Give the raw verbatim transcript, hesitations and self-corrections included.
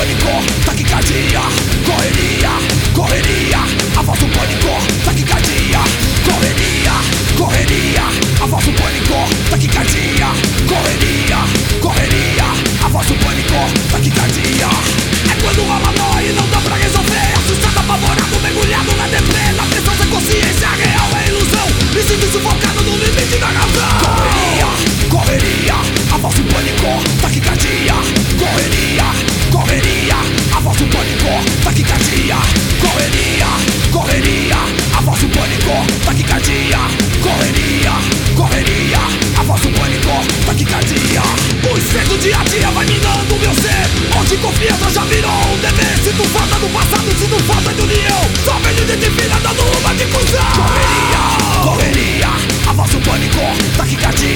pânico, taquicardia, correria, correria, a voz do pânico, taquicardia, correria, correria, a voz do pânico, taquicardia, correria, correria, a voz do pânico, taquicardia. É quando rola nó e não dá pra resolver, assustado, apavorado, mergulhado na deprê, na pressão sem consciência, real é ilusão, me sinto sufocado no limite da razão. Correria, correria, a voz do pânico, taquicardia, correria, correria, a voz do pânico, taquicardia, correria, correria, a voz do pânico, taquicardia, correria, correria, a voz do pânico, taquicardia. O estresse do dia a dia vai minando meu ser, onde confiança já virou um dever. Sinto falta do passado, sinto falta de união, só vejo gente fina dando uma de cuzão. Correria, correria, a voz do pânico, taquicardia,